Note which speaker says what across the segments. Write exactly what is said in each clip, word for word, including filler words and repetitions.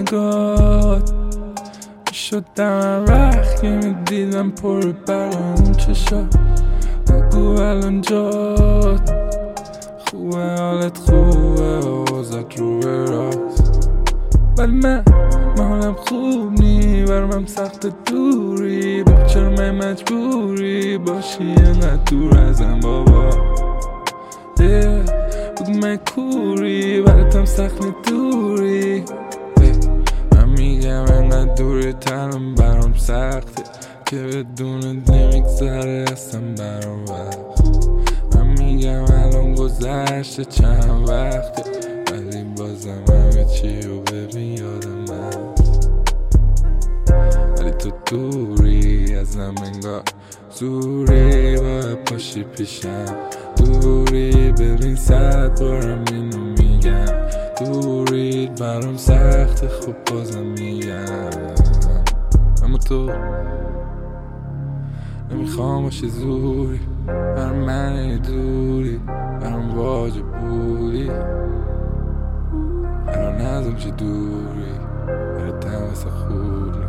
Speaker 1: نگات میشدم وقت که میدیدم پر برام اون چشات. بگو الان جات خوبه، حالت خوبه و وزت رو به راست. ولی من من حالم خوب نی، برمم سخت دوری. بگو چرا من مجبوری باشی اینقدر دور ازم بابا. بگو من کوری براتم سخت نی دوری. من میگم اینقدر دوری تنم برام سخته که بدونت نمیگذره اصلا برام وقت. من میگم الان گذشته چند وقته ولی بازم همه چی رو ببین یادم هست. ولی تو دوری ازم انگار زوری باید پاشی پیشم. دوری ببین صد بارم اینو میگم. دوری برام سخته خب بازم میگم. اما تو نمیخوام باشی زوری بر من دوری، برام واجب بودی. الان ازم چه دوری براتم واسه خوبی.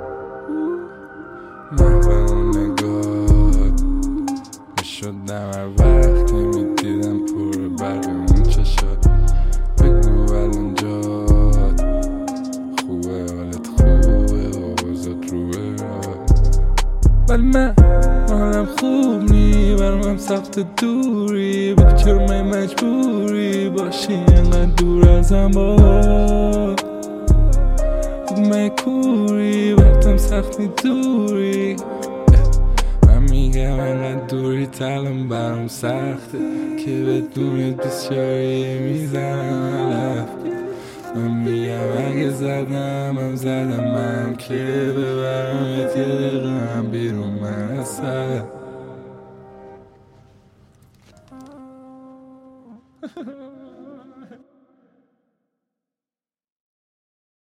Speaker 1: من به اون نگات میشدم هر وقت که میدیدم پر برق اون چشات. بگو الان جات خوبه، حالت خوبه و وزت رو به راست. ولی من حالم خوب نی، برام سخت دوری. بگو چرا من مجبوری باشی اینقدر دور ازم بابا. بگو من کوری براتم سخت نی دوری. من میگم اینقدر دوری تلم برام سخته که بدونید بسیاری میزنم علف. من میگم اگه زدم هم زدم من که ببرم یه دقیقه هم بیرون من اصلا.